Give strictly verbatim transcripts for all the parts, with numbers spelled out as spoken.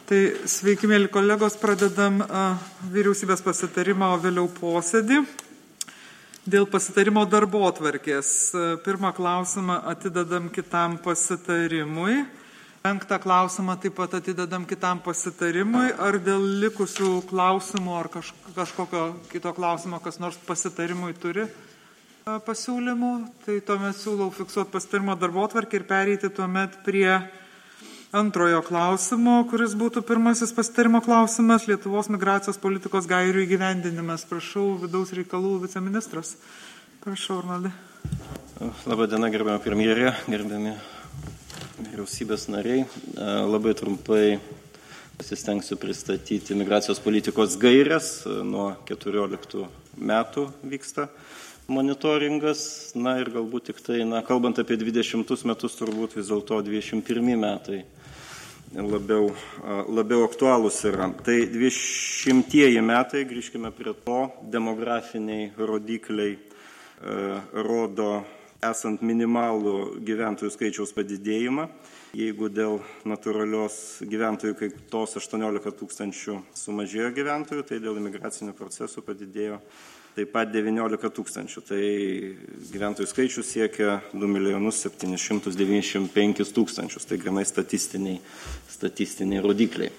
Tai sveiki, mėly kolegos, pradedam vyriausybės pasitarimą, o vėliau posėdį. Dėl pasitarimo darbotvarkės. Pirmą klausimą atidedam kitam pasitarimui. Penktą klausimą taip pat atidedam kitam pasitarimui. Ar dėl likusių klausimų ar kaž, kažkokio kito klausimo, kas nors pasitarimui turi pasiūlymų, tai tuomet siūlau fiksuoti pasitarimo darbotvarkę ir pereiti tuomet prie antrojo klausimo, kuris būtų pirmasis pasitarimo klausimas, Lietuvos migracijos politikos gairių įgyvendinimas. Prašau, vidaus reikalų viceministras. Prašau, Arnoldai. Labą dieną, gerbiama premjerė, gerbiami vyriausybės nariai. Labai trumpai pasistengsiu pristatyti migracijos politikos gairias. Nuo keturioliktų metų vyksta monitoringas. Na ir galbūt tik tai, na, kalbant apie dvidešimtus metus, turbūt vis dėlto dvidešimt pirmi metai labiau, labiau aktualūs yra. Tai dvidešimtieji metai, grįžkime prie to, demografiniai rodikliai e, rodo esant minimalų gyventojų skaičiaus padidėjimą. Jeigu dėl natūralios gyventojų kaitos aštuoniolika tūkstančių sumažėjo gyventojų, tai dėl imigracinių procesų padidėjo taip pat devyniolika tūkstančių. Tai gyventojų skaičius siekia du milijonus septynis šimtus devyniasdešimt penkis tūkstančius. Tai grinai statistiniai, statistiniai rodikliai.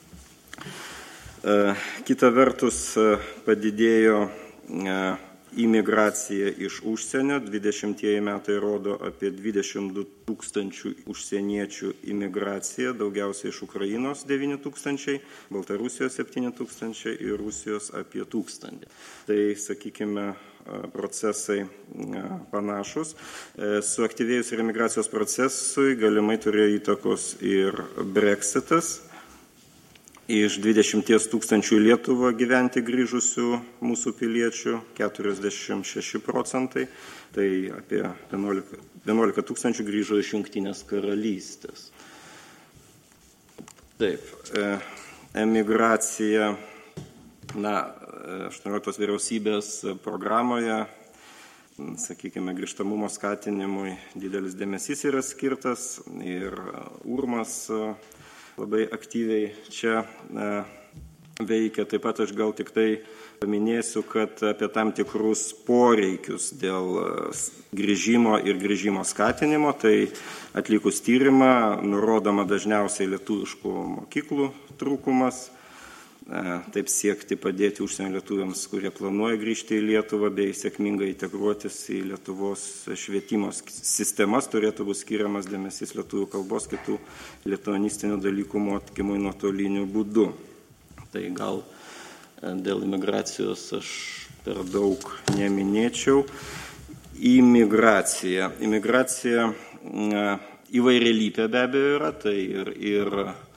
Kita vertus padidėjo imigracija iš užsienio. dvidešimtieji metai rodo apie dvidešimt du tūkstančių užsieniečių imigraciją, daugiausiai iš Ukrainos devyni tūkstančiai, Baltarusijos septyni tūkstančiai ir Rusijos apie tūkstantį. Tai, sakykime, procesai panašus. Suaktyvėjus ir imigracijos procesui galimai turėjo įtakos ir Brexitas. Iš dvidešimties tūkstančių į Lietuvą gyventi grįžusių mūsų piliečių keturiasdešimt šeši procentai, tai apie vienuolika tūkstančių grįžo iš Jungtinės karalystės. Taip, emigracija, na, aštuonioliktos vyriausybės programoje, sakykime, grįžtamumo skatinimui didelis dėmesys yra skirtas ir URMAS labai aktyviai čia e, veikia. Taip pat aš gal tik tai paminėsiu, kad apie tam tikrus poreikius dėl grįžimo ir grįžimo skatinimo, tai atlikus tyrimą nurodoma dažniausiai lietuviškų mokyklų trūkumas, e, taip siekti padėti užsienio lietuviams, kurie planuoja grįžti į Lietuvą bei sėkmingai integruotis į Lietuvos švietimo sistemas, turėtų būti skiriamas dėmesys lietuvių kalbos, kitų lituanistinių dalykų mokymui nuotoliniu būdu. Tai gal dėl imigracijos aš per daug neminėčiau. Imigracija. Imigracija įvairialypė be abejo yra, tai ir, ir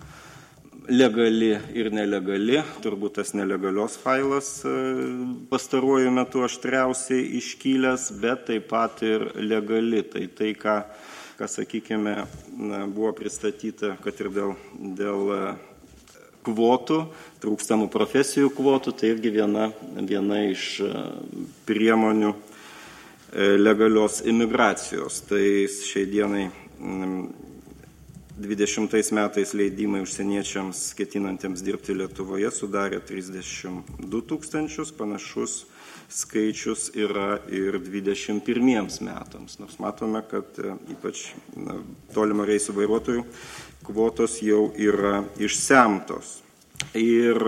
legali ir nelegali. Turbūt tas nelegalios failas pastaruoju metu aštriausiai iškylęs, bet taip pat ir legali. Tai tai, ką, ką sakykime, buvo pristatyta, kad ir dėl, dėl kvotų, trūkstamų profesijų kvotų, tai irgi viena, viena iš priemonių legalios imigracijos. Tai šiai dienai dvidešimtais metais leidimai užsieniečiams ketinantiems dirbti Lietuvoje sudarė trisdešimt du tūkstančius, panašus skaičius yra ir dvidešimt pirmiems metams. Nors matome, kad ypač na, tolimo reisų vairuotojų kvotos jau yra išsemtos. Ir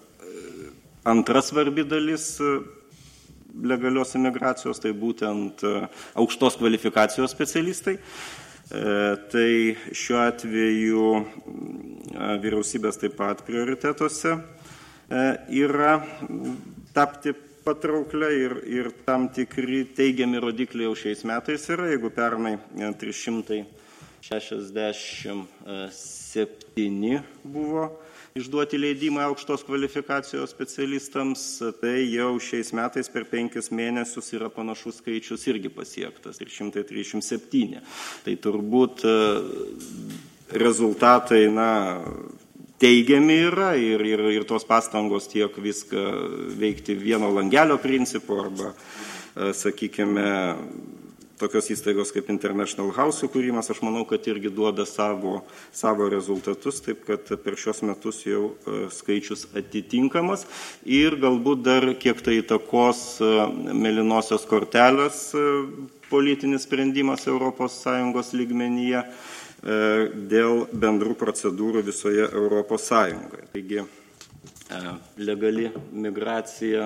antra svarbi dalis legalios imigracijos, tai būtent aukštos kvalifikacijos specialistai. Tai šiuo atveju vyriausybės taip pat prioritetuose yra tapti patrauklia ir, ir tam tikri teigiami rodikliai jau šiais metais yra. Jeigu pernai trys šimtai šešiasdešimt septyni buvo išduoti leidimai aukštos kvalifikacijos specialistams, tai jau šiais metais per penkis mėnesius yra panašus skaičius irgi pasiektas, trys šimtai trisdešimt septyni. Tai turbūt rezultatai, na, teigiami yra ir, ir, ir tos pastangos tiek viską veikti vieno langelio principu arba, sakykime, tokios įstaigos kaip International House sukūrimas, aš manau, kad irgi duoda savo, savo rezultatus, taip kad per šios metus jau skaičius atitinkamas ir galbūt dar kiek tai įtakos mėlynosios kortelės politinis sprendimas Europos Sąjungos lygmenyje dėl bendrų procedūrų visoje Europos Sąjungoje. Taigi, legali migracija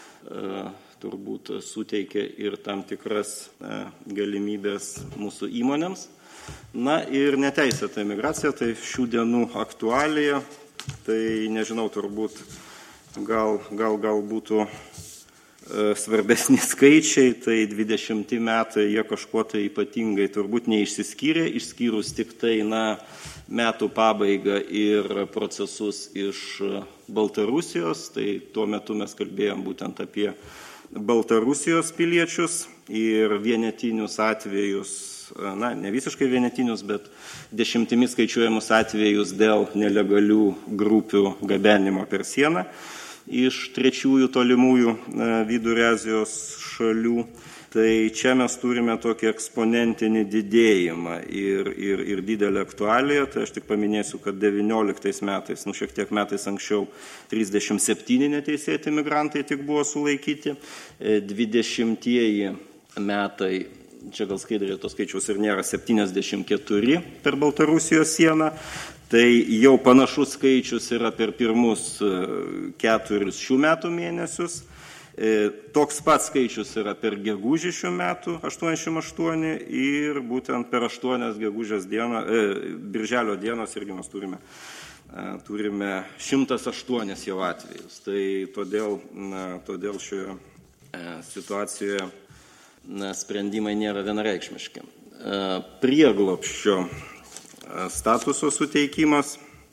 turbūt suteikia ir tam tikras galimybės mūsų įmonėms. Na ir neteisėta migracija, tai šių dienų aktualija, tai nežinau, turbūt gal, gal, gal būtų svarbesni skaičiai, tai dvidešimti metai jie kažkuo tai ypatingai turbūt neišsiskyrė, išskyrus tik tai, na, metų pabaigą ir procesus iš Baltarusijos, tai tuo metu mes kalbėjom būtent apie Baltarusijos piliečius ir vienetinius atvejus, na, ne visiškai vienetinius, bet dešimtimis skaičiuojamus atvejus dėl nelegalių grupių gabenimo per sieną iš trečiųjų tolimųjų Vidurio Azijos šalių. Tai čia mes turime tokį eksponentinį didėjimą ir, ir, ir didelę aktualiją. Tai aš tik paminėsiu, kad devynioliktais metais, nu šiek tiek metais anksčiau, trisdešimt septyni neteisėti migrantai tik buvo sulaikyti. dvidešimtieji metai, čia gal skaidrė tos skaičiaus ir nėra, septyniasdešimt keturi per Baltarusijos sieną. Tai jau panašus skaičius yra per pirmus keturis šių metų mėnesius. Toks pats skaičius yra per gegužį šių metų, aštuoniasdešimt aštuoni, ir būtent per aštuonias gegužės dieną, e, birželio dienos irgi mes turime, e, turime šimtas aštuonis jau atvejus. Tai todėl, na, todėl šioje e, situacijoje na, sprendimai nėra vienareikšmiški. E, prieglobsčio statuso suteikimas.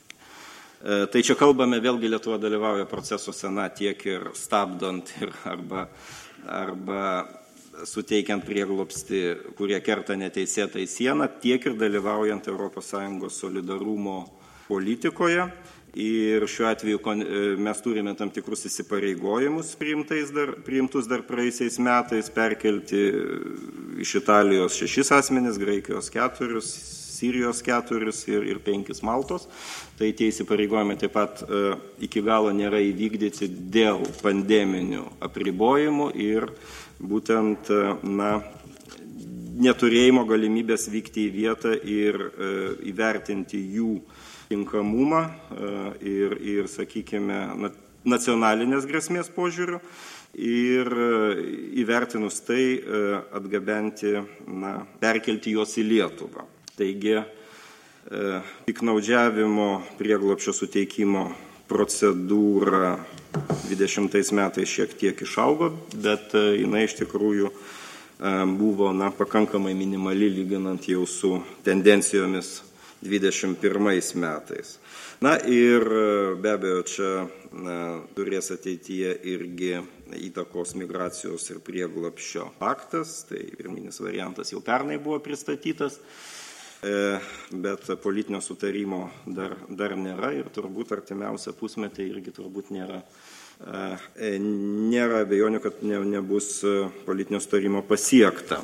Tai čia kalbame, vėlgi Lietuva dalyvauja procesuose, na, tiek ir stabdant ir arba, arba suteikiant prieglobstį, kurie kerta neteisėtai sieną, tiek ir dalyvaujant Europos Sąjungos solidarumo politikoje. Ir šiuo atveju mes turime tam tikrus įsipareigojimus dar, priimtus dar praeisiais metais, perkelti iš Italijos šešis asmenis, Graikijos keturis, Sirijos keturis ir, ir penkis Maltos. Tai tie įsipareigojimai taip pat e, iki galo nėra įvykdyti dėl pandeminių apribojimų ir būtent e, na, neturėjimo galimybės vykti į vietą ir e, įvertinti jų tinkamumą e, ir, ir, sakykime, na, nacionalinės grėsmės požiūrių ir e, įvertinus tai e, atgabenti, na, perkelti juos į Lietuvą. Taigi, piknaudžiavimo prieglobsčio suteikimo procedūra dvidešimtais metais šiek tiek išaugo, bet jinai iš tikrųjų buvo, na, pakankamai minimali lyginant jau su tendencijomis dvidešimt pirmais metais. Na ir be abejo čia na, turės ateityje irgi įtakos migracijos ir prieglobsčio aktas, tai pirminis variantas jau pernai buvo pristatytas, bet politinio sutarimo dar, dar nėra ir turbūt artimiausią pusmetį irgi turbūt nėra, nėra abejonių, kad ne, nebus politinio sutarimo pasiekta.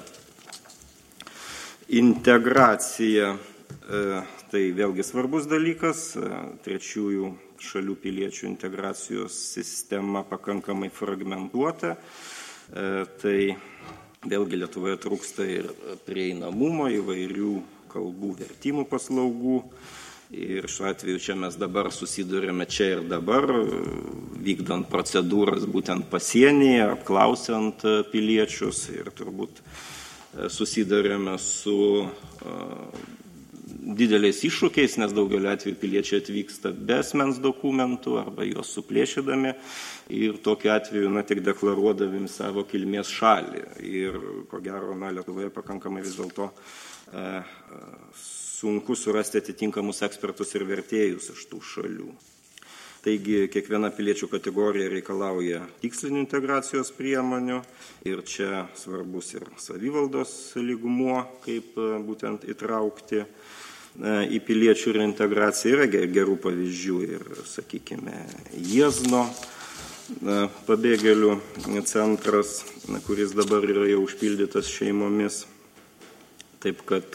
Integracija, tai vėlgi svarbus dalykas, trečiųjų šalių piliečių integracijos sistema pakankamai fragmentuota, tai vėlgi Lietuvoje trūksta ir prieinamumo įvairių kalbų vertimų paslaugų ir šiuo atveju čia mes dabar susidurime čia ir dabar, vykdant procedūras būtent pasienyje, apklausiant piliečius ir turbūt susidurime su uh, dideliais iššūkiais, nes daugelio atveju piliečiai atvyksta be asmens dokumentų arba juos suplėšydami ir tokiu atveju, na, tik deklaruodami savo kilmės šalį. Ir ko gero, na, Lietuvoje pakankamai vis dėlto uh, sunku surasti atitinkamus ekspertus ir vertėjus iš tų šalių. Taigi, kiekviena piliečių kategorija reikalauja tikslinių integracijos priemonių ir čia svarbus ir savivaldos lygmuo, kaip būtent įtraukti į piliečių reintegraciją. Yra gerų pavyzdžių ir, sakykime, Jiezno pabėgėlių centras, kuris dabar yra jau užpildytas šeimomis. Taip kad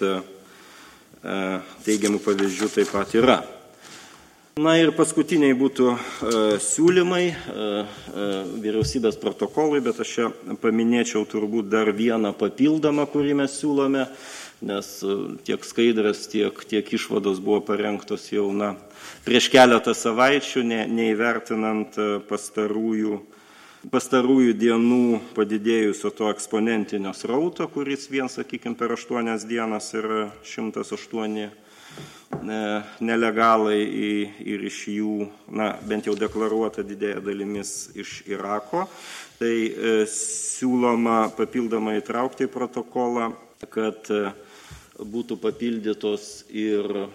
teigiamų pavyzdžių taip pat yra. Na ir paskutiniai būtų e, siūlymai, e, e, vyriausybės protokolai, bet aš čia paminėčiau turbūt dar vieną papildomą, kurį mes siūlome, nes tiek skaidrės, tiek, tiek išvados buvo parengtos jau na, prieš keletą savaičių, ne, neįvertinant pastarųjų, pastarųjų dienų padidėjusio to eksponentinio srauto, kuris vien, sakykime, per aštuonias dienas yra šimtas aštuoni nelegalai ir iš jų, na, bent jau deklaruota didėja dalimis iš Irako. Tai e, siūloma papildomai įtraukti į protokolą, kad e, būtų papildytos ir e,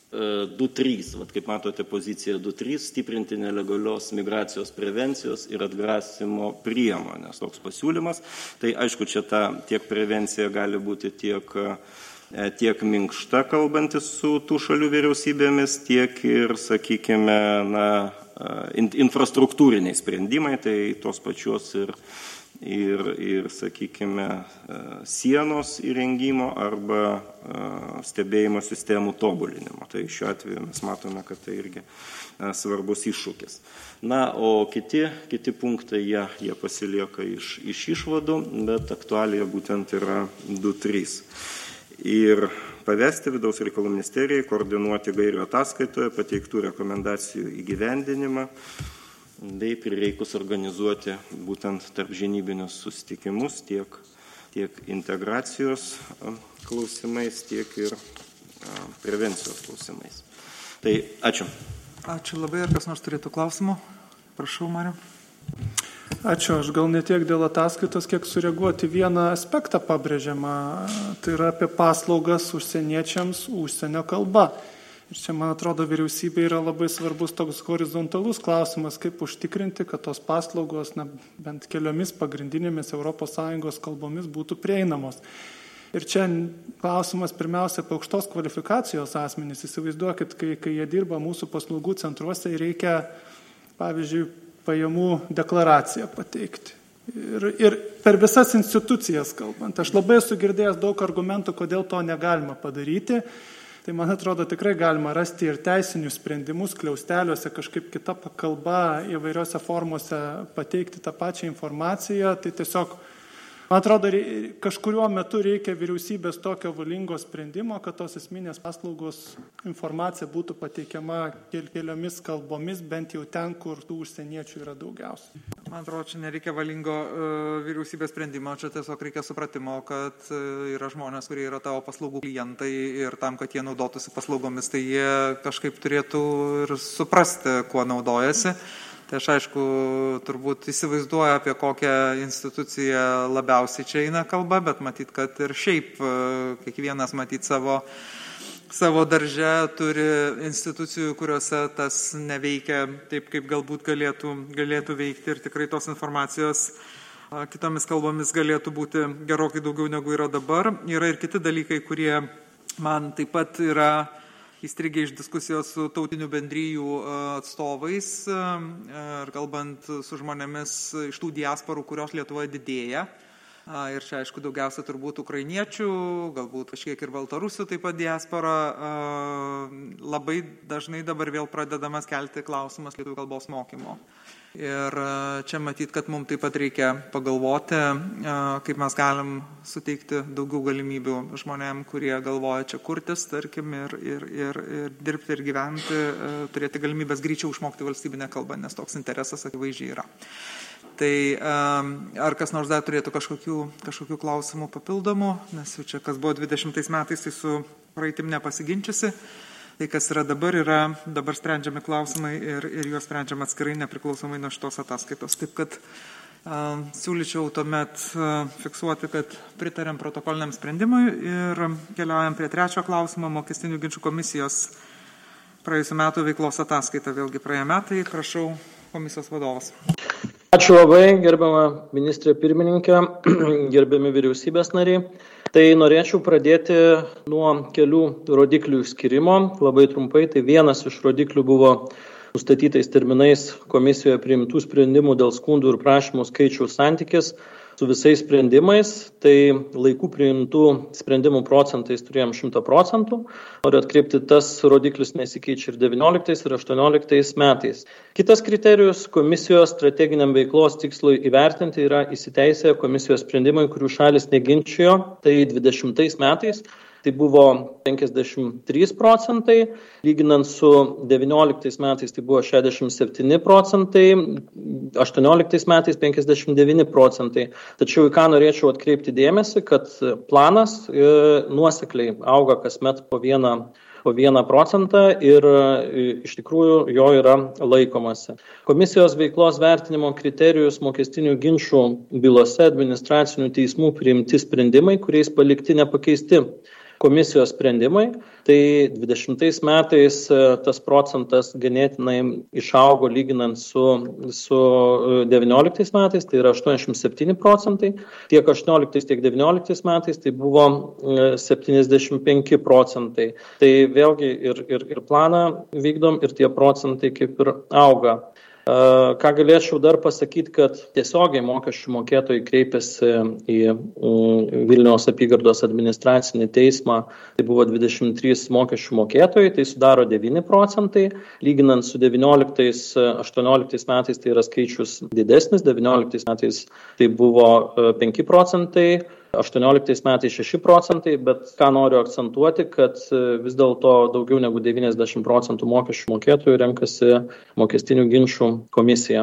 du trys, vat, kaip matote pozicija du trys, stiprinti nelegalios migracijos prevencijos ir atgrasimo priemonės. Toks pasiūlymas. Tai aišku, čia ta tiek prevencija gali būti tiek tiek minkšta kalbantis su tų šalių vyriausybėmis, tiek ir, sakykime, na, infrastruktūriniai sprendimai, tai tos pačios ir, ir, ir, sakykime, sienos įrengimo arba stebėjimo sistemų tobulinimo. Tai šiuo atveju mes matome, kad tai irgi svarbus iššūkis. Na, o kiti, kiti punktai, jie, jie pasilieka iš, iš išvadų, bet aktualija būtent yra du trys. Ir pavesti vidaus reikalų ministerijai koordinuoti gairių ataskaitoje pateiktų rekomendacijų įgyvendinimą bei prireikus organizuoti būtent tarp žinybinius susitikimus tiek, tiek integracijos klausimais, tiek ir prevencijos klausimais. Tai ačiū. Ačiū labai. Ar kas nors turėtų klausimų? Prašau, Mariau. Ačiū. Aš gal ne tiek dėl ataskaitos, kiek sureaguoti vieną aspektą pabrėžiamą. Tai yra apie paslaugas užsieniečiams užsienio kalba. Ir čia, man atrodo, vyriausybė yra labai svarbus toks horizontalus klausimas, kaip užtikrinti, kad tos paslaugos na, bent keliomis pagrindinėmis Europos Sąjungos kalbomis būtų prieinamos. Ir čia klausimas pirmiausia apie aukštos kvalifikacijos asmenys. Įsivaizduokit, kai, kai jie dirba mūsų paslaugų centruose ir reikia, pavyzdžiui, pajamų deklaraciją pateikti. Ir, ir per visas institucijas kalbant. Aš labai esu girdėjęs daug argumentų, kodėl to negalima padaryti. Tai, man atrodo, tikrai galima rasti ir teisinius sprendimus, kliausteliuose, kažkaip kita kalba įvairiose formose pateikti tą pačią informaciją. Tai tiesiog, man atrodo, kažkuriuo metu reikia vyriausybės tokio valingo sprendimo, kad tos esminės paslaugos informacija būtų pateikiama keliomis kalbomis, bent jau ten, kur tų užsieniečių yra daugiausiai. Man atrodo, čia nereikia valingo uh, vyriausybės sprendimo, čia tiesiog reikia supratimo, kad uh, yra žmonės, kurie yra tavo paslaugų klientai ir tam, kad jie naudotųsi paslaugomis, tai jie kažkaip turėtų ir suprasti, kuo naudojasi. Tai aš aišku, turbūt įsivaizduoju, apie kokią instituciją labiausiai čia eina kalba, bet matyt, kad ir šiaip kiekvienas matyt savo, savo darže turi institucijų, kuriuose tas neveikia taip, kaip galbūt galėtų, galėtų veikti ir tikrai tos informacijos kitomis kalbomis galėtų būti gerokai daugiau negu yra dabar. Yra ir kiti dalykai, kurie man taip pat yra įstrigę iš diskusijos su tautinių bendrijų atstovais ir kalbant su žmonėmis iš tų diasporų, kurios Lietuvoje didėja. Ir čia, aišku, daugiausia turbūt ukrainiečių, galbūt kažkiek ir baltarusių taip pat diaspora. Labai dažnai dabar vėl pradedamas kelti klausimas lietuvių kalbos mokymo. Ir čia matyt, kad mums taip pat reikia pagalvoti, kaip mes galim suteikti daugiau galimybių žmonėm, kurie galvoja čia kurtis, tarkim, ir, ir, ir, ir dirbti ir gyventi, turėti galimybės greičiau išmokti valstybinę kalbą, nes toks interesas akivaizdžiai yra. Tai ar kas nors dar turėtų kažkokių, kažkokių klausimų papildomų, nes jau čia kas buvo dvidešimtais metais, tai su praeitim nepasiginčiusi. Tai, kas yra dabar, yra dabar sprendžiami klausimai ir, ir juos sprendžiam atskirai nepriklausomai nuo šitos ataskaitos. Taip, kad a, siūlyčiau tuomet a, fiksuoti, kad pritarėm protokoliniam sprendimui ir keliaujam prie trečio klausimo, mokestinių ginčų komisijos praėjusių metų veiklos ataskaita. Vėlgi praėję metai, prašau komisijos vadovas. Ačiū labai, gerbiama ministrė pirmininkė, gerbiami vyriausybės nariai. Tai norėčiau pradėti nuo kelių rodiklių skirimo. Labai trumpai, tai vienas iš rodiklių buvo nustatytais terminais komisijoje priimtų sprendimų dėl skundų ir prašymų skaičiaus santykis su visais sprendimais, tai laikų priimtų sprendimų procentais turėjom šimtą procentų. Noriu atkreipti, tas rodiklis nesikeičia ir devynioliktais ir aštuonioliktais metais. Kitas kriterijus komisijos strateginiam veiklos tikslui įvertinti yra įsiteisę komisijos sprendimai, kurių šalis neginčijo, tai dvidešimtais metais. Tai buvo penkiasdešimt trys procentai, lyginant su devynioliktais metais tai buvo šešiasdešimt septyni procentai, aštuonioliktais metais penkiasdešimt devyni procentai. Tačiau į ką norėčiau atkreipti dėmesį, kad planas e, nuosekliai auga kasmet po vieną, po vieną procentą ir e, iš tikrųjų jo yra laikomasi. Komisijos veiklos vertinimo kriterijus mokestinių ginčų bylose administracinių teismų priimti sprendimai, kuriais palikti nepakeisti komisijos sprendimai, tai dvidešimtais metais tas procentas ganėtinai išaugo lyginant su, su devynioliktais metais, tai yra aštuoniasdešimt septyni procentai, tiek aštuonioliktais, tiek devynioliktais metais tai buvo septyniasdešimt penki procentai. Tai vėlgi ir, ir, ir planą vykdom ir tie procentai kaip ir auga. Ką galėčiau dar pasakyti, kad tiesiogiai mokesčių mokėtojai kreipiasi į Vilniaus apygardos administracinį teismą, tai buvo dvidešimt trys mokesčių mokėtojai, tai sudaro devyni procentai, lyginant su devynioliktais aštuonioliktais metais tai yra skaičius didesnis, devynioliktais metais tai buvo penki procentai, aštuonioliktais metais šeši procentai, bet ką noriu akcentuoti, kad vis dėlto daugiau negu devyniasdešimt procentų mokesčių mokėtojų renkasi mokestinių ginčų komisiją.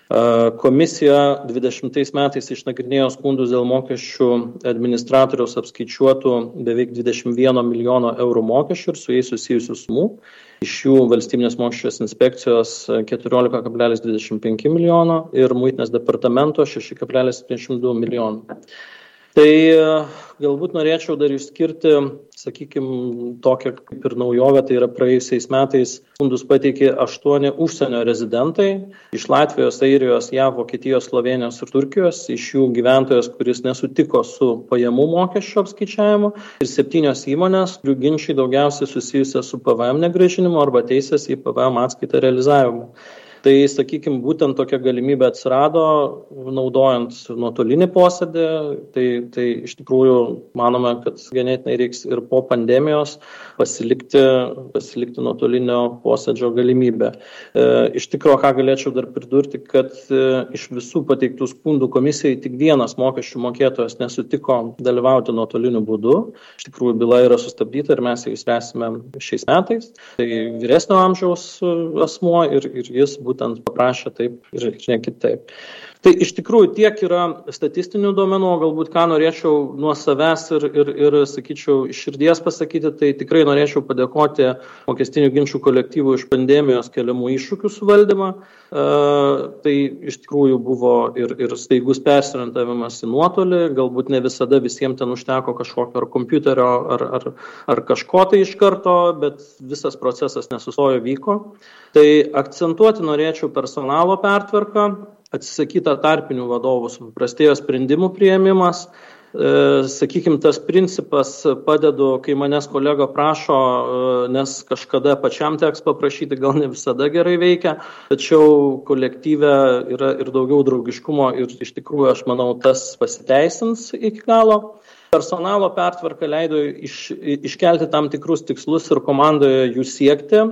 Komisija dvidešimtais metais išnagrinėjo skundus dėl mokesčių administratoriaus apskaičiuotų beveik dvidešimt vieno milijono eurų mokesčių ir su jais susijusių sumų. Iš jų valstybinės mokesčių inspekcijos keturiolika kablelis dvidešimt penki milijono ir muitinės departamento šeši kablelis septyniasdešimt du milijono. Tai galbūt norėčiau dar išskirti, sakykime, tokią kaip ir naujovę, tai yra praėjusiais metais skundus pateikė aštuoni užsienio rezidentai iš Latvijos, Airijos, J A V, Vokietijos, Slovėnijos ir Turkijos, iš jų gyventojas, kuris nesutiko su pajamų mokesčio apskaičiavimu ir septynios įmonės, kurių ginčiai daugiausiai susijusia su P V M negrąžinimu arba teisės į P V M atskaitą realizavimu. Tai, sakykime, būtent tokia galimybė atsirado, naudojant nuotolinį posėdį, tai, tai iš tikrųjų manome, kad ganėtinai reiks ir po pandemijos pasilikti, pasilikti nuotolinio posėdžio galimybę. E, iš tikrųjų, ką galėčiau dar pridurti, kad e, iš visų pateiktų skundų komisijai tik vienas mokesčių mokėtojas nesutiko dalyvauti nuotoliniu būdu. Iš tikrųjų, byla yra sustabdyta ir mes ją išspręsime šiais metais. Tai vyresnio amžiaus asmuo ir, ir jis būtent paprašė taip ir ne kitaip. Tai iš tikrųjų tiek yra statistinių duomenų, galbūt ką norėčiau nuo savęs ir, ir, ir sakyčiau, iš širdies pasakyti, tai tikrai norėčiau padėkoti mokestinių ginčų kolektyvų iš pandemijos keliamų iššūkių suvaldymą. E, tai iš tikrųjų buvo ir, ir staigus persiorientavimas į nuotolį, galbūt ne visada visiems ten užteko kažkokio ar kompiuterio ar, ar, ar kažko tai iš karto, bet visas procesas nesustojo, vyko. Tai akcentuoti norėčiau personalo pertvarką, atsisakyta tarpinių vadovų, suprastėjo sprendimų priėmimas. E, sakykime, tas principas padedu, kai manęs kolega prašo, e, nes kažkada pačiam teks paprašyti, gal ne visada gerai veikia, tačiau kolektyve yra ir daugiau draugiškumo ir iš tikrųjų, aš manau, tas pasiteisins iki galo. Personalo pertvarka leido iš, iškelti tam tikrus tikslus ir komandoje jų siekti.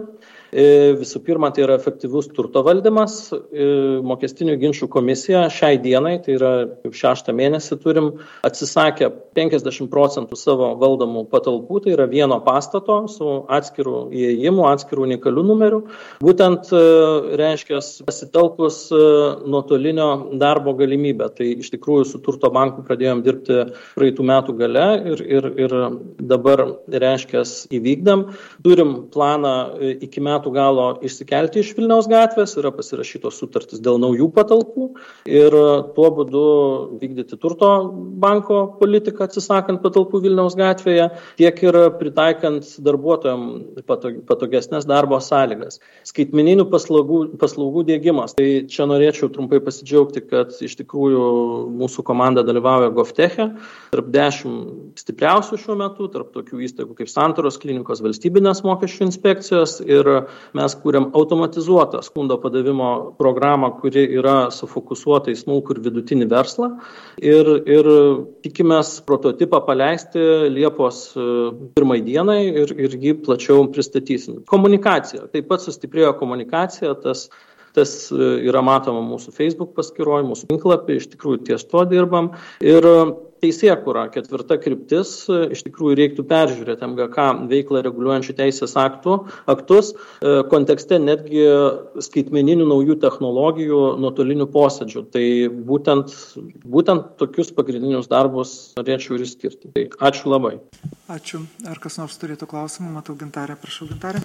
Visų pirma, tai yra efektyvus turto valdymas. Mokestinių ginčų komisija šiai dienai, tai yra šeštą mėnesį turim, atsisakė penkiasdešimt procentų savo valdomų patalpų, tai yra vieno pastato su atskirų įėjimų, atskirų unikalių numerių. Būtent reiškia pasitelkus nuotolinio darbo galimybę. Tai iš tikrųjų su turto banku pradėjom dirbti praeitų metų gale ir, ir, ir dabar reiškia įvykdam. Turim planą iki metų galo išsikelti iš Vilniaus gatvės, yra pasirašytos sutartys dėl naujų patalpų ir tuo būdu vykdyti turto banko politiką atsisakant patalpų Vilniaus gatvėje, tiek ir pritaikant darbuotojams patogesnės darbo sąlygas. Skaitmeninių paslaugų, paslaugų diegimas. Tai čia norėčiau trumpai pasidžiaugti, kad iš tikrųjų mūsų komanda dalyvauja GovTeche, tarp dešimt stipriausių šiuo metu, tarp tokių įstaigų kaip Santaros klinikos, valstybinės mokesčių inspekcijos ir mes kūrėm automatizuotą skundo padavimo programą, kuri yra sufokusuota į smulkų ir vidutinį verslą. Ir, ir tikimės prototipą paleisti Liepos pirmai dienai ir, ir jį plačiau pristatysim. Komunikacija. Taip pat sustiprėjo komunikacija, tas Tas yra matoma mūsų Facebook paskyroje, mūsų tinklapį, iš tikrųjų ties to dirbam. Ir teisėkūra, ketvirta kryptis, iš tikrųjų reiktų peržiūrėti M G K veiklą reguliuojančių teisės aktų, aktus, kontekste netgi skaitmeninių naujų technologijų nuotolinių posėdžių. Tai būtent, būtent tokius pagrindinius darbus norėčiau ir skirti. Tai ačiū labai. Ačiū. Ar kas nors turėtų klausimų? Matau Gintarę, prašau Gintarę.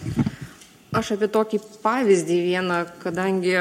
Aš apie tokį pavyzdį vieną, kadangi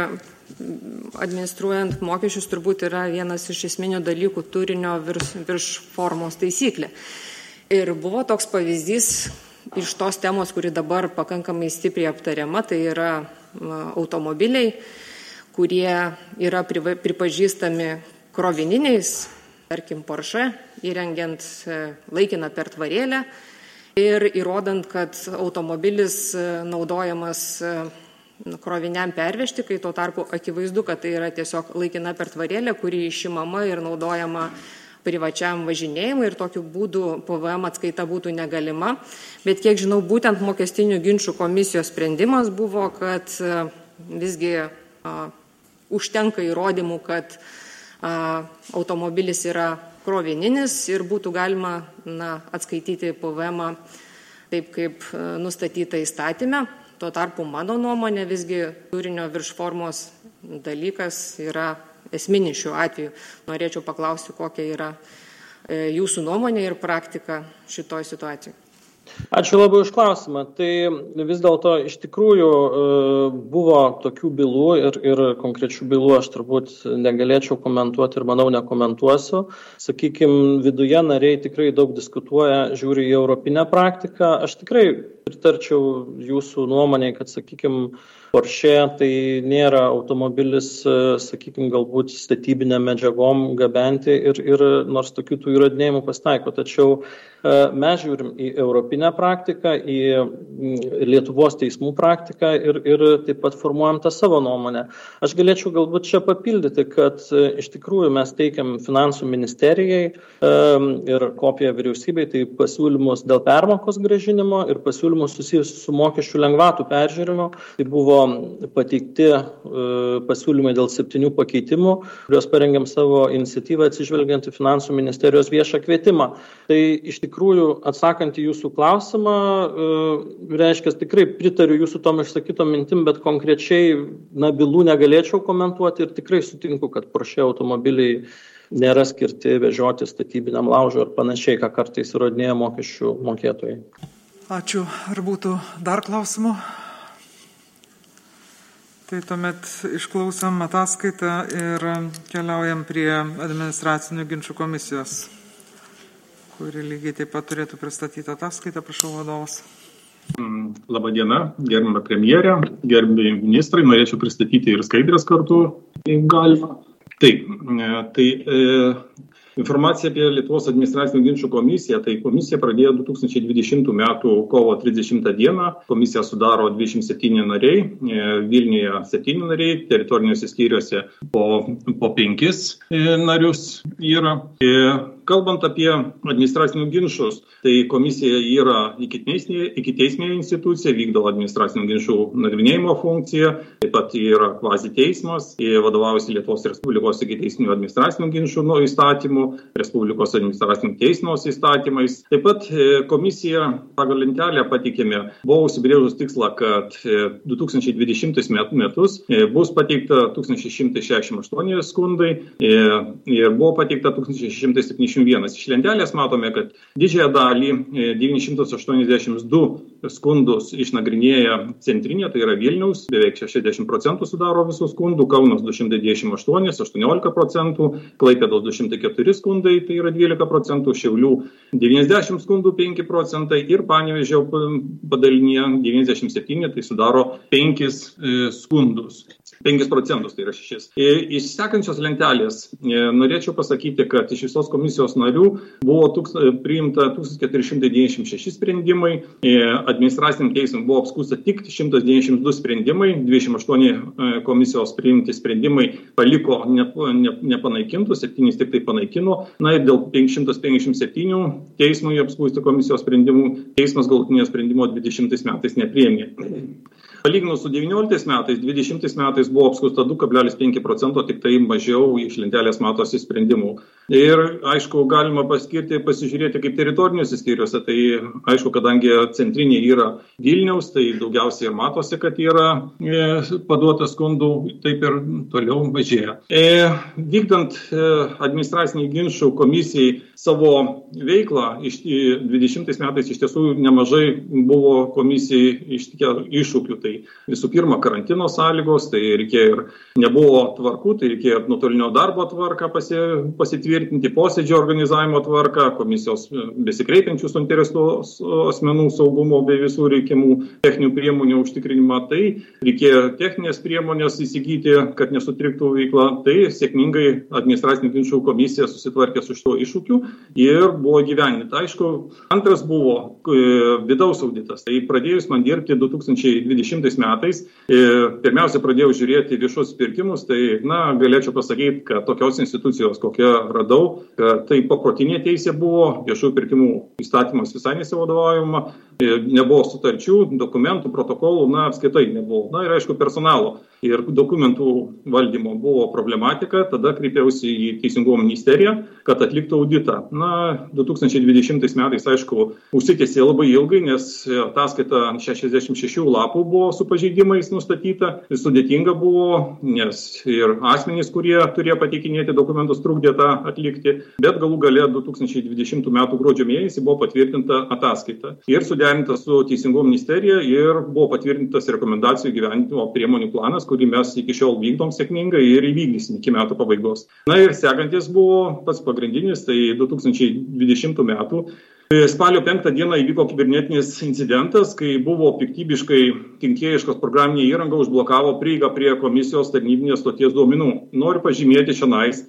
administruojant mokesčius turbūt yra vienas iš esminių dalykų turinio virš, virš formos taisyklė. Ir buvo toks pavyzdys iš tos temos, kuri dabar pakankamai stipriai aptariama, tai yra automobiliai, kurie yra pripažįstami krovininiais, tarkim Porsche, įrengiant laikiną pertvarėlę. Ir įrodant, kad automobilis naudojamas kroviniam pervežti, kai tuo tarpu akivaizdu, kad tai yra tiesiog laikina pertvarėlė, kuri išimama ir naudojama privačiam važinėjimui ir tokiu būdu P V M atskaita būtų negalima. Bet kiek žinau, būtent mokestinių ginčų komisijos sprendimas buvo, kad visgi a, užtenka įrodymų, kad a, automobilis yra krovininis ir būtų galima na, atskaityti P V M taip, kaip nustatyta įstatyme. Tuo tarpu mano nuomonė visgi turinio virš formos dalykas yra esminis šiuo atveju. Norėčiau paklausti, kokia yra jūsų nuomonė ir praktika šitoj situacijai. Ačiū labai už klausimą. Tai vis dėlto iš tikrųjų buvo tokių bylų ir, ir konkrečių bylų aš turbūt negalėčiau komentuoti ir manau nekomentuosiu. Sakykime, viduje nariai tikrai daug diskutuoja, žiūri į europinę praktiką. Aš tikrai pritarčiau jūsų nuomonėje, kad, sakykime, Porsche tai nėra automobilis, sakykime, galbūt statybinėm medžiagom gabenti ir, ir nors tokių tų įrodinėjimų pasitaiko. Tačiau mes žiūrim į europinę praktiką, į Lietuvos teismų praktiką ir, ir taip pat formuojam tą savo nuomonę. Aš galėčiau galbūt čia papildyti, kad iš tikrųjų mes teikiam finansų ministerijai ir kopiją vyriausybei, tai pasiūlymus dėl permokos grąžinimo ir pasiūlymus susijusius su mokesčių lengvatų peržiūrimo. Tai buvo pateikti pasiūlymai dėl septynių pakeitimų, kuriuos parengėm savo iniciatyvą atsižvelgiant į finansų ministerijos viešą kvietimą. Tai iš tikrųjų, atsakant į jūsų klausimą, reiškia, tikrai pritariu jūsų tom išsakytom mintim, bet konkrečiai na, bylų negalėčiau komentuoti ir tikrai sutinku, kad Porsche automobiliai nėra skirti vežioti statybiniam laužui ar panašiai, ką kartais įrodinėja mokesčių mokėtojai. Ačiū. Ar būtų dar klausimų? Tai tuomet išklausom ataskaitą ir keliaujam prie administracinių ginčų komisijos, kuri lygiai taip pat turėtų pristatyti ataskaitą. Prašau, vadovas. Labą dieną, gerbama premjerė, gerbami ministrai, norėčiau pristatyti ir skaidrės kartu, jeigu galima. Taip, tai e, informacija apie Lietuvos administracinių ginčų komisiją, tai komisija pradėjo du tūkstančiai dvidešimtų metų kovo trisdešimtą dieną, komisija sudaro dvidešimt septyni nariai, Vilniuje septyni nariai, teritoriniuose skyriuose po, po penkis narius yra. Kalbant apie administracinių ginčus, tai komisija yra ikiteisminė institucija, vykdo administracinių ginčų nagrinėjimo funkciją, taip pat yra kvazi teismas, vadovaujasi Lietuvos Respublikos ikiteisminių administracinių ginčų įstatymų, Respublikos administracinių teismos įstatymais. Taip pat komisija pagal lentelę pateikėme, buvo užsibrėžus tikslą, kad du tūkstančiai dvidešimtais metus bus pateikta tūkstantis šimtas šešiasdešimt aštuoni skundai ir buvo pateikta tūkstantis šimtas septyniasdešimt vienas. Iš lentelės matome, kad didžiąją dalį devyni šimtai aštuoniasdešimt du skundus išnagrinėja centrinė, tai yra Vilniaus, beveik šešiasdešimt procentų sudaro visų skundų, Kaunas du šimtai dvidešimt aštuoni, aštuoniolika procentų, Klaipėdos du šimtai keturi skundai, tai yra dvylika procentų, Šiaulių devyniasdešimt skundų, penki procentai ir Panevėžio padalinėje devyniasdešimt septyni, tai sudaro penkis skundus. penkis procentus, tai yra šešis. Iš sekančios lentelės norėčiau pasakyti, kad iš visos komisijos narių buvo tūks, priimta tūkstantis keturi šimtai devyniasdešimt šeši sprendimai, administraciniam teismui buvo apskųsta tik šimtas devyniasdešimt du sprendimai, dvidešimt aštuoni komisijos priimti sprendimai paliko nepanaikintus, septynis tik tai panaikino, na ir dėl šimtas penkiasdešimt septynių teismui apskųsti komisijos sprendimų, teismas galutinio sprendimo dvidešimtais metais nepriėmė. Palyginus su devynioliktais metais, dvidešimtais metais buvo apskųsta du kablelis penki procento, tik tai mažiau iš lentelės matosi sprendimų. Ir aišku, galima paskirti, pasižiūrėti kaip teritoriniuose skyriuose, tai aišku, kadangi centrinė yra Vilniaus, tai daugiausiai ir matosi, kad yra e, paduota skundų, taip ir toliau mažėja. E, vykdant e, administracinių ginčų komisijai savo veiklą, iš, dvidešimtais metais iš tiesų nemažai buvo komisijai ištikę iššūkių. Tai visų pirma, karantino sąlygos, tai reikėjo ir nebuvo tvarkų, tai reikėjo nuotolinio darbo tvarką pasi, pasitvirtinti, posėdžio organizavimo tvarką, komisijos besikreipiančių suinteresuotų asmenų saugumo bei visų reikiamų techninių priemonių užtikrinimą. Tai reikėjo techninės priemonės įsigyti, kad nesutriktų veikla. Tai sėkmingai administracinių ginčų komisija susitvarkė su šituo iššūkiu ir buvo gyveninta. Aišku, antras buvo vidaus auditas. Tai pradėjus man dirbti du tūkstančiai dvidešimtais metais, pirmiausia pradėjau žiūrėti viešus pirkimus, tai na, galėčiau pasakyti, kad tokios institucijos, kokią radau, kad tai paprotinė teisė buvo, viešų pirkimų įstatymas visai nesivadovaujama, nebuvo sutarčių, dokumentų, protokolų, na, apskaitai nebuvo. Na ir aišku, personalo ir dokumentų valdymo buvo problematika, tada kreipiausi į Teisingumo ministeriją, kad atliktų auditą. Na, du tūkstančiai dvidešimtais metais, aišku, užsitęsė labai ilgai, nes ataskaita šešiasdešimt šešių lapų buvo su pažeidimais nustatyta, sudėtinga buvo, nes ir asmenys, kurie turėjo pateikinėti dokumentus, trukdė tą atlikti, bet galų gale du tūkstančiai dvidešimtų metų gruodžio mėnesį buvo patvirtinta ataskaita ir suderinta su Teisingumo ministerija ir buvo patvirtintas rekomendacijų gyvenimo priemonių planas, kurį mes iki šiol vykdom sėkmingai ir įvykdysim iki metų pabaigos. Na ir sekantis buvo pats pagrindinis, tai du tūkstančiai dvidešimtų metų. Spalio penktą dieną įvyko kibernetinis incidentas, kai buvo piktybiškai kenkėjiškos programinė įranga užblokavo prieigą prie komisijos tarnybinės stoties duomenų. Noriu pažymėti šiandien,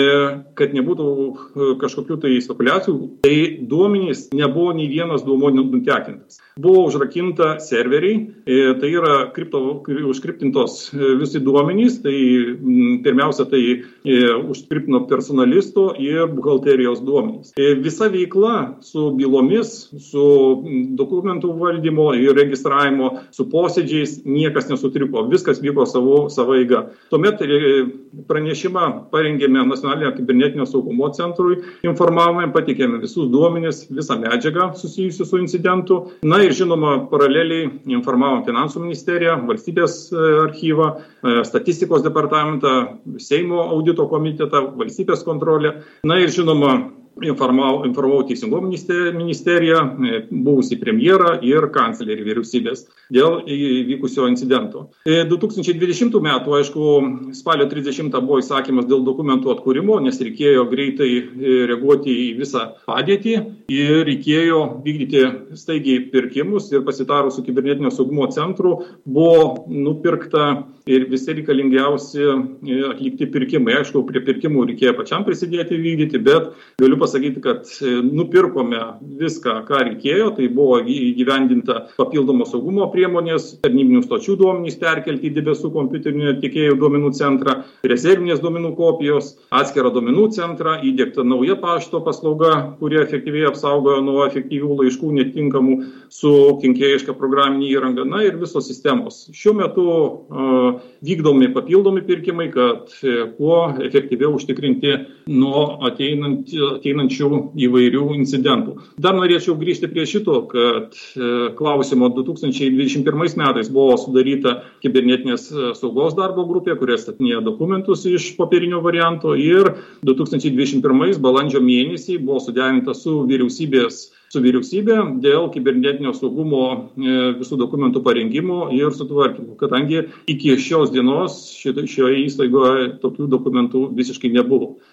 kad nebūtų kažkokių tai spekuliacijų, tai duomenys nebuvo nei vienas duomuo nutekintas. Buvo užrakinta serveriai, tai yra kripto, užkriptintos visi duomenys, tai pirmiausia tai užkriptino personalisto ir buhalterijos duomenys. Visa veikla su bylomis, su dokumentų valdymo ir registravimo, su posėdžiais niekas nesutriko, viskas vyko savo, savo eiga. Tuomet pranešimą parengėme Nacionalinio kibernetinio saugumo centrui, informavome, patikėme visus duomenis, visą medžiagą susijusių su incidentu. Na ir žinoma, paraleliai informavom Finansų ministeriją, Valstybės archyvą, Statistikos departamentą, Seimo audito komitetą, Valstybės kontrolę. Na ir žinoma, Informavau, informavau Teisingumo ministeriją, buvusį premjerą ir kanclerį vyriausybės dėl įvykusio incidento. du tūkstančiai dvidešimtų metų, aišku, spalio trisdešimtą buvo įsakymas dėl dokumentų atkūrimo, nes reikėjo greitai reaguoti į visą padėtį ir reikėjo vykdyti staigiai pirkimus ir pasitarus su kibernetinio saugumo centru buvo nupirkta ir visi reikalingiausi atlikti pirkimai. Aišku, prie pirkimų reikėjo pačiam prisidėti vykdyti, bet galiu pasakyti, kad nupirkome viską, ką reikėjo, tai buvo įgyvendinta papildomos saugumo priemonės, tarnybinių stočių duomenys perkelti į debesų kompiuterinio tiekėjų duomenų centrą, rezervinės duomenų kopijos, atskirą duomenų centrą, įdiegta nauja pašto paslauga, kurie efektyviai apsaugojo nuo efektyvių laiškų netinkamų su kenkėjiška programinė įranga, na ir visos sistemos. Šiuo metu uh, vykdomi papildomi pirkimai, kad uh, kuo efektyviau užtikrinti nuo ateinant, ateinančių įvairių incidentų. Dar norėčiau grįžti prie šito, kad uh, klausimo du tūkstančiai dvidešimt pirmais metais buvo sudaryta kibernetinės saugos darbo grupė, kurie statinėjo dokumentus iš popierinio varianto ir du tūkstančiai dvidešimt pirmais balandžio mėnesį buvo suderinta su vyriausybės su vyriausybė dėl kibernetinio saugumo visų dokumentų parengimo ir sutvarkymo, kadangi iki šios dienos šioje įstaigoje tokių dokumentų visiškai nebuvo.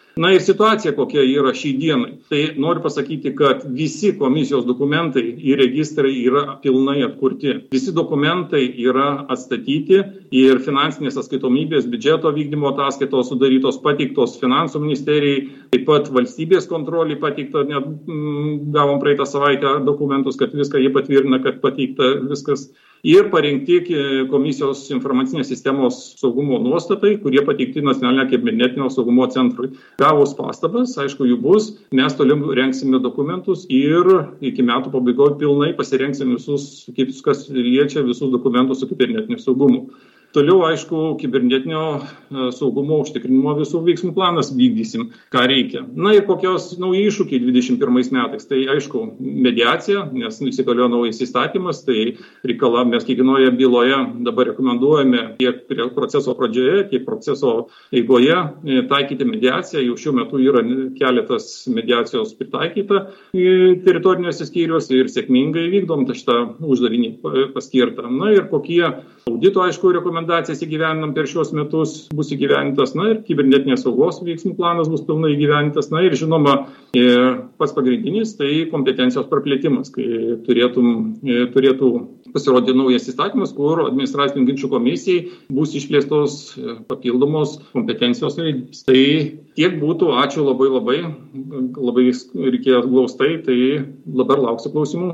Na ir situacija, kokia yra šį dienai. Tai noriu pasakyti, kad visi komisijos dokumentai ir registrai yra pilnai atkurti. Visi dokumentai yra atstatyti ir finansinės atskaitomybės, biudžeto vykdymo ataskaitos sudarytos, pateiktos finansų ministerijai, taip pat valstybės kontroliai pateikta, net mm, gavom praeitą savaitę dokumentus, kad viską jie patvirtina, kad pateikta viskas. Ir parengti komisijos informacinės sistemos saugumo nuostatai, kurie pateikti nacionalinio kibernetinio saugumo centrui. Gavus pastabas, aišku, jų bus, mes toliau rengsime dokumentus ir iki metų pabaigoje pilnai pasirengsime visus, kas liečia visus dokumentus su kibernetiniu saugumu. Toliau, aišku, kibernetinio saugumo užtikrinimo visų veiksmų planas vykdysim, ką reikia. Na ir kokios nauji iššūkiai dvidešimt pirmais metais. Tai, aišku, mediacija, nes įsigaliojo naujas įstatymas, tai reikala mes kiekvienoje byloje dabar rekomenduojame tiek prie proceso pradžioje, tiek proceso eigoje taikyti mediaciją. Jau šiuo metu yra keletas mediacijos pritaikyta teritoriniuose skyriuose ir sėkmingai vykdom šitą uždavinį paskirtą. Na ir kokie audito, aišku, rekomendacijas įgyvendinam per šios metus bus įgyvendintas, na ir kibernetinės saugos veiksmų planas bus pilnai įgyvendintas, na ir žinoma, pats pagrindinis tai kompetencijos praplėtimas, kai turėtum, turėtų pasirodyti naujas įstatymas, kur administracinių ginčų komisijai bus išplėstos papildomos kompetencijos raidės. Tai tiek būtų, ačiū labai labai, labai reikėjo glaustai, tai dabar lauksiu klausimų.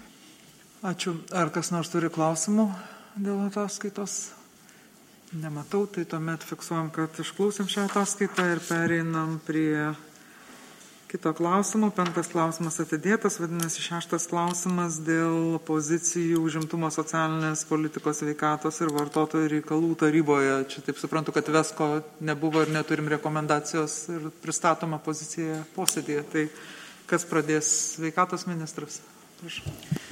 Ačiū. Ar kas nors turi klausimų dėl ataskaitos? Nematau, tai tuomet fiksuojam, kad išklausėm šią ataskaitą ir pereinam prie kito klausimo. Penktas klausimas atidėtas, vadinasi šeštas klausimas dėl pozicijų užimtumo socialinės politikos, sveikatos ir vartotojų reikalų taryboje. Čia taip suprantu, kad Vesko nebuvo ir neturim rekomendacijos ir pristatoma pozicija posėdėje. Tai kas pradės? Sveikatos ministras? Prašau.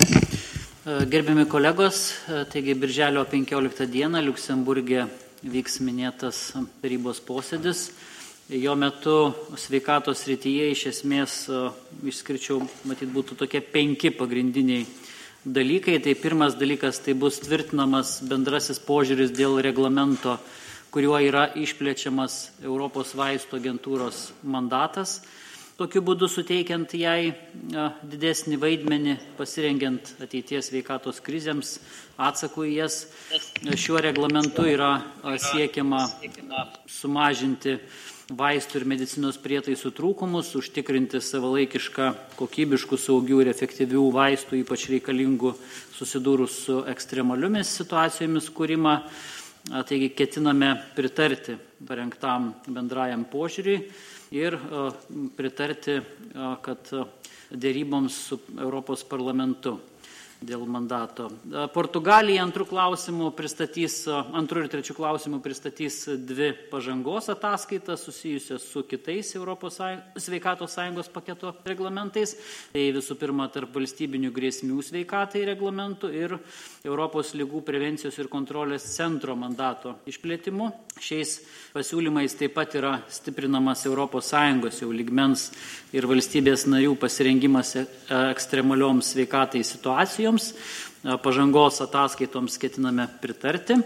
Gerbiami kolegos, taigi birželio penkioliktą dieną Liuksemburge vyks minėtas tarybos posėdis. Jo metu sveikatos srityje iš esmės išskirčiau, matyt, būtų tokie penki pagrindiniai dalykai. Tai pirmas dalykas, tai bus tvirtinamas bendrasis požiūris dėl reglamento, kuriuo yra išplečiamas Europos vaistų agentūros mandatas. Tokiu būdu suteikiant jai didesnį vaidmenį, pasirengiant ateities sveikatos krizėms, atsakų į jas. Šiuo reglamentu yra siekiama sumažinti vaistų ir medicinos prietaisų trūkumus, užtikrinti savalaikišką, kokybiškų, saugių ir efektyvių vaistų, ypač reikalingų susidūrus su ekstremaliomis situacijomis kūrimą. Taigi ketiname pritarti parengtam bendrajam požiūriui ir pritarti, kad dėryboms su Europos parlamentu dėl mandato. Portugalija antrų klausimų pristatys, antrų ir trečių klausimų pristatys dvi pažangos ataskaitas susijusios su kitais Europos sveikatos sąjungos paketo reglamentais. Tai visų pirma tarp valstybinių grėsmių sveikatai reglamentų ir Europos ligų prevencijos ir kontrolės centro mandato išplėtimu. Šiais pasiūlymais taip pat yra stiprinamas Europos Sąjungos jau lygmens ir valstybės narių pasirengimas ekstremalioms sveikatai situacijoms. Pažangos ataskaitoms ketiname pritarti.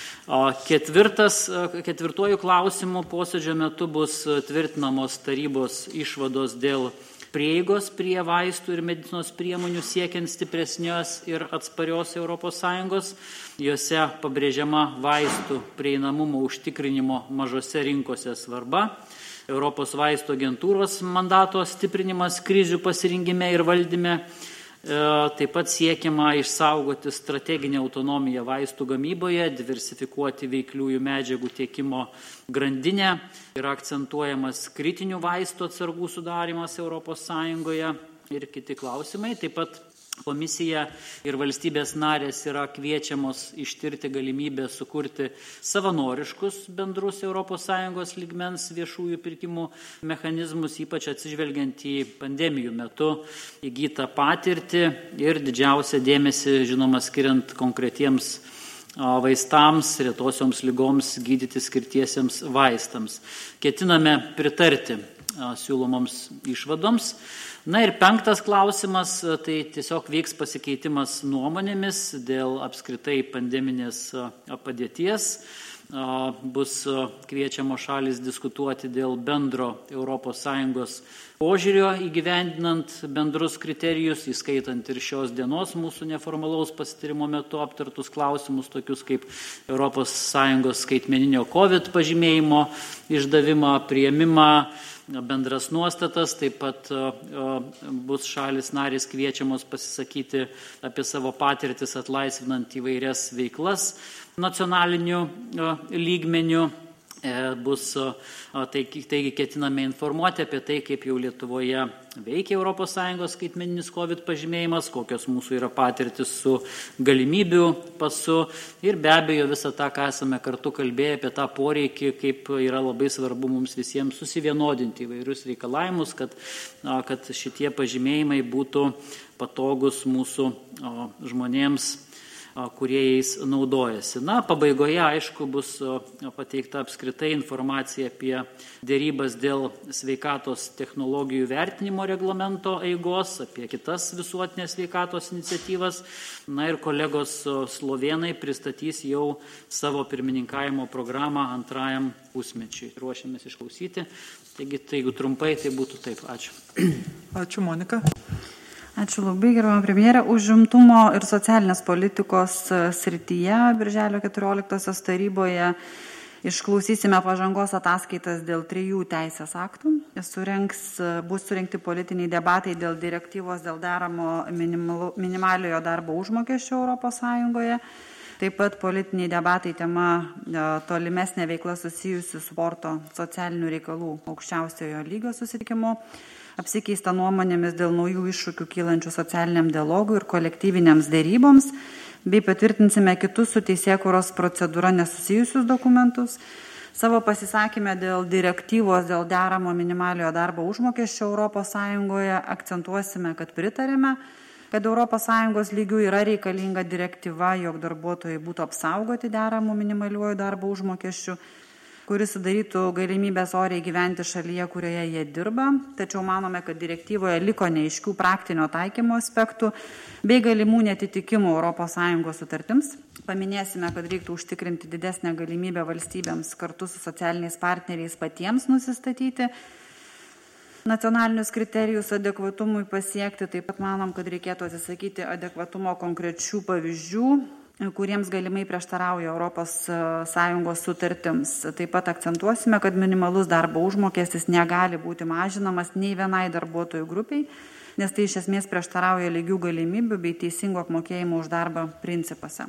Ketvirtas, ketvirtuoju klausimu posėdžio metu bus tvirtinamos tarybos išvados dėl prieigos prie vaistų ir medicinos priemonių siekiant stipresnios ir atsparios Europos Sąjungos. Jose pabrėžiama vaistų prieinamumo užtikrinimo mažose rinkose svarba. Europos vaistų agentūros mandato stiprinimas krizių pasirinkime ir valdyme. Taip pat siekiama išsaugoti strateginę autonomiją vaistų gamyboje, diversifikuoti veikliųjų medžiagų tiekimo grandinę. Yra akcentuojamas kritinių vaistų atsargų sudarimas Europos Sąjungoje ir kiti klausimai. Taip pat komisija ir valstybės narės yra kviečiamos ištirti galimybę sukurti savanoriškus bendrus Europos Sąjungos lygmens viešųjų pirkimų mechanizmus, ypač atsižvelgiant į pandemijų metu įgytą patirtį ir didžiausią dėmesį, žinoma, skiriant konkretiems vaistams, retosioms ligoms gydyti skirtiesiems vaistams. Ketiname pritarti siūlomoms išvadoms. Na ir penktas klausimas, tai tiesiog vyks pasikeitimas nuomonėmis dėl apskritai pandeminės padėties. bus kviečiamos šalis diskutuoti dėl bendro Europos Sąjungos požiūrio įgyvendinant bendrus kriterijus, įskaitant ir šios dienos mūsų neformalaus pasitarimo metu aptartus klausimus, tokius kaip Europos Sąjungos skaitmeninio COVID pažymėjimo išdavimą, priėmimą, bendras nuostatas. Taip pat bus šalis narės kviečiamos pasisakyti apie savo patirtis atlaisvinant įvairias veiklas nacionaliniu lygmeniu. Bus, taigi, taigi ketiname informuoti apie tai, kaip jau Lietuvoje veikia Europos Sąjungos skaitmeninis COVID pažymėjimas, kokios mūsų yra patirtis su galimybių pasu ir be abejo visą tą, ką esame kartu kalbėję apie tą poreikį, kaip yra labai svarbu mums visiems susivienodinti įvairius reikalavimus, kad, kad šitie pažymėjimai būtų patogus mūsų žmonėms, kurie jais naudojasi. Na, pabaigoje, aišku, bus pateikta apskritai informacija apie dėrybas dėl sveikatos technologijų vertinimo reglamento eigos, apie kitas visuotinės sveikatos iniciatyvas. Na ir kolegos slovėnai pristatys jau savo pirmininkavimo programą antrajam pusmečiui. Ruošiamės išklausyti. Taigi, tai jeigu trumpai, tai būtų taip. Ačiū. Ačiū, Monika. Ačiū labai, gerbiama premjerė. Užimtumo ir socialinės politikos srityje birželio keturioliktosios taryboje išklausysime pažangos ataskaitas dėl trijų teisės aktų. Surenks, bus surinkti politiniai debatai dėl direktyvos dėl deramo minimaliojo darbo užmokesčio Europos Sąjungoje. Taip pat politiniai debatai tema tolimesnė veikla susijusi su sporto socialinių reikalų aukščiausiojo lygio susitikimu. Apsikeista nuomonėmis dėl naujų iššūkių kylančių socialiniam dialogui ir kolektyviniams dėryboms, bei patvirtinsime kitus su teisėkūros procedūra nesusijusius dokumentus. Savo pasisakymę dėl direktyvos dėl deramo minimaliojo darbo užmokesčio Europos Sąjungoje akcentuosime, kad pritarėme, kad Europos Sąjungos lygių yra reikalinga direktyva, jog darbuotojai būtų apsaugoti deramų minimaliuoju darbo užmokesčiu, kuris sudarytų galimybės oriai gyventi šalyje, kurioje jie dirba. Tačiau manome, kad direktyvoje liko neaiškių praktinio taikymo aspektų bei galimų netitikimų Europos Sąjungos sutartims. Paminėsime, kad reiktų užtikrinti didesnę galimybę valstybėms kartu su socialiniais partneriais patiems nusistatyti nacionalinius kriterijus adekvatumui pasiekti. Taip pat manom, kad reikėtų atsisakyti adekvatumo konkrečių pavyzdžių, kuriems galimai prieštarauja Europos Sąjungos sutartims. Taip pat akcentuosime, kad minimalus darbo užmokestis negali būti mažinamas nei vienai darbuotojų grupiai, nes tai iš esmės prieštarauja lygių galimybių bei teisingo apmokėjimo už darbą principuose.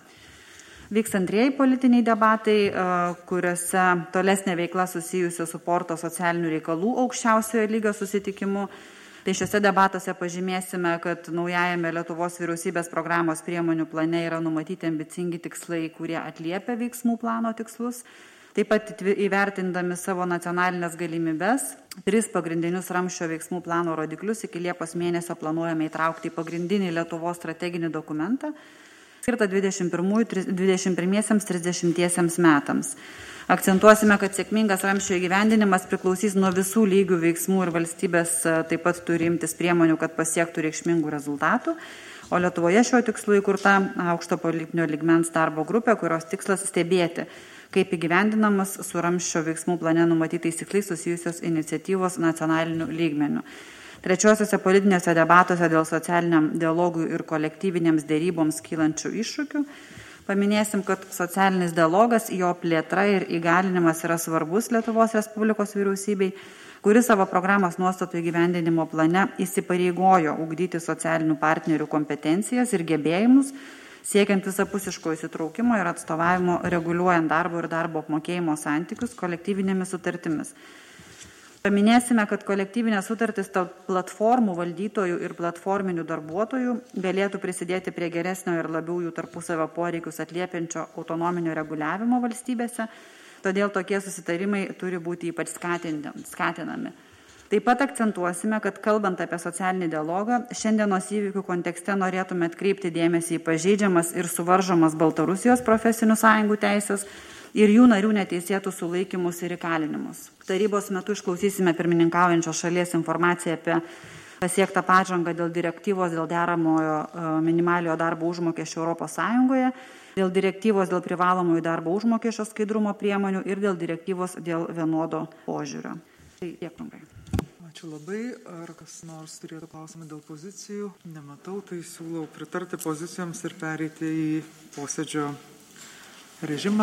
Vyks antrieji politiniai debatai, kuriuose tolesnė veikla susijusi su sporto socialinių reikalų aukščiausiojo lygio susitikimu. Tai šiuose debatuose pažymėsime, kad naujajame Lietuvos vyriausybės programos priemonių plane yra numatyti ambicingi tikslai, kurie atliepia veiksmų plano tikslus. Taip pat įvertindami savo nacionalinės galimybės, tris pagrindinius ramsčio veiksmų plano rodiklius iki Liepos mėnesio planuojame įtraukti į pagrindinį Lietuvos strateginį dokumentą, skirtą dvidešimt pirmiesiems trisdešimtiesiems metams. Akcentuosime, kad sėkmingas ramsčio įgyvendinimas priklausys nuo visų lygių veiksmų ir valstybės taip pat turi imtis priemonių, kad pasiektų reikšmingų rezultatų. O Lietuvoje šiuo tikslu įkurta aukšto politinio lygmens darbo grupė, kurios tikslas stebėti, kaip įgyvendinamas su ramsčio veiksmų plane numatytais tikslais susijusios iniciatyvos nacionaliniu lygmeniu. Trečiosiuose politinėse debatuose dėl socialiniam dialogui ir kolektyvinėms dėryboms kylančių iššūkių paminėsim, kad socialinis dialogas, jo plėtra ir įgalinimas yra svarbus Lietuvos Respublikos vyriausybei, kuri savo programos nuostatų įgyvendinimo plane įsipareigojo ugdyti socialinių partnerių kompetencijas ir gebėjimus, siekiant visapusiško įsitraukimo ir atstovavimo reguliuojant darbo ir darbo apmokėjimo santykius kolektyvinėmis sutartimis. Paminėsime, kad kolektyvinės sutartys tarp platformų valdytojų ir platforminių darbuotojų galėtų prisidėti prie geresnio ir labiau jų tarpusavio poreikius atliepiančio autonominio reguliavimo valstybėse, todėl tokie susitarimai turi būti ypač skatinami. Taip pat akcentuosime, kad kalbant apie socialinį dialogą, šiandienos įvykių kontekste norėtume atkreipti dėmesį į pažeidžiamas ir suvaržomas Baltarusijos profesinių sąjungų teisės ir jų narių neteisėtų sulaikymus ir įkalinimus. Tarybos metu išklausysime pirmininkaujančios šalies informaciją apie pasiektą pažangą dėl direktyvos dėl deramojo minimaliojo darbo užmokesčio Europos Sąjungoje, dėl direktyvos dėl privalomųjų darbo užmokesčio skaidrumo priemonių ir dėl direktyvos dėl vienodo požiūrio. Tai tiek trumpai. Ačiū labai. Ar kas nors turėtų klausimą dėl pozicijų? Nematau, tai siūlau pritarti pozicijoms ir pereiti į posėdžio režimą.